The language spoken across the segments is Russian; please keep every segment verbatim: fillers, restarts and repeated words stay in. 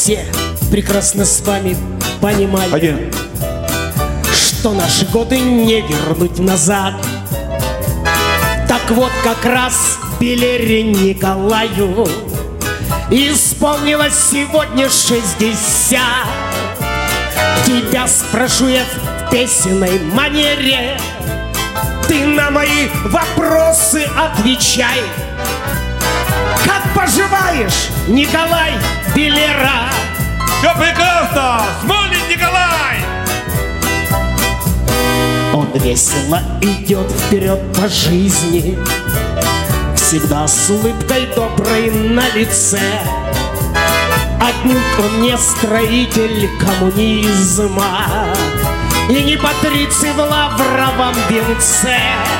все прекрасно с вами понимаем, Один. что наши годы не вернуть назад. Так вот, как раз Белере Николаю исполнилось сегодня шестьдесят. Тебя спрошу я в песенной манере, ты на мои вопросы отвечай. Как поживаешь, Николай Белера? Все прекрасно! Смолин Николай! Он весело идет вперед по жизни, всегда с улыбкой доброй на лице. Отнюдь он не строитель коммунизма и не патриций в лавровом венце.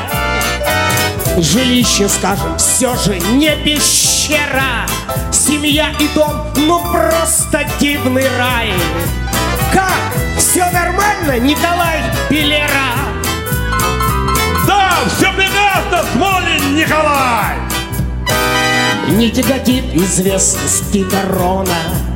Жилище, скажем, все же не пещера, семья и дом, ну просто дивный рай. Как? Все нормально, Николай Белера? Да, все прекрасно, Смолин Николай! Не тяготит известности корона.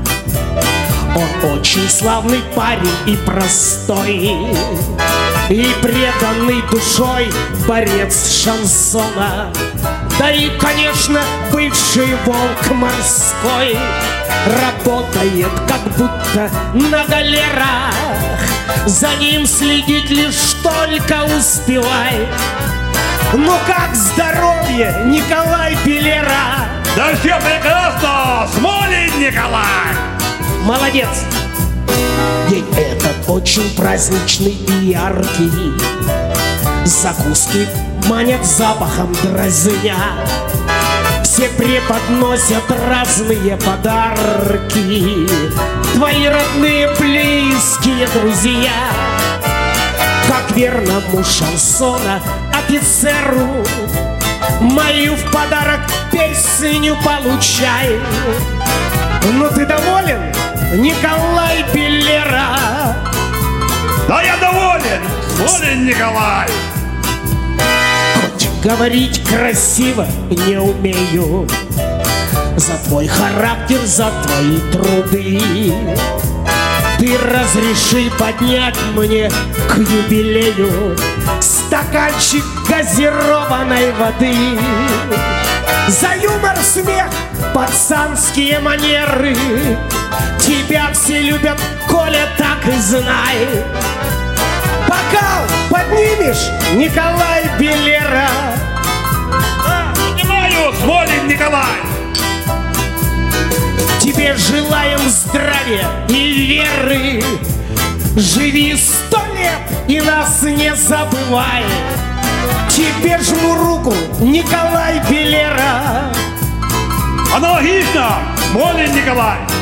Он очень славный парень и простой, и преданный душой борец шансона. Да и, конечно, бывший волк морской работает как будто на галерах. За ним следить лишь только успевай. Ну как здоровье, Николай Белера? Да все прекрасно, Смолин Николай! Молодец! День этот очень праздничный и яркий. Закуски манят запахом дразня. Все преподносят разные подарки. Твои родные, близкие друзья. Как верному шансона офицеру мою в подарок песню получай. Ну ты доволен, Николай Белера? Да я доволен, Смолин Николай! Хоть говорить красиво не умею, за твой характер, за твои труды ты разреши поднять мне к юбилею стаканчик газированной воды. За юмор, смех, пацанские манеры тебя все любят, Коля, так и знай. Бокал поднимешь, Николай Белера? Да, поднимаю, Смолин Николай! Тебе желаем здравия и веры. Живи сто лет и нас не забывай. Тебе жму руку, Николай Белера. Аналогично, Смолин Николай!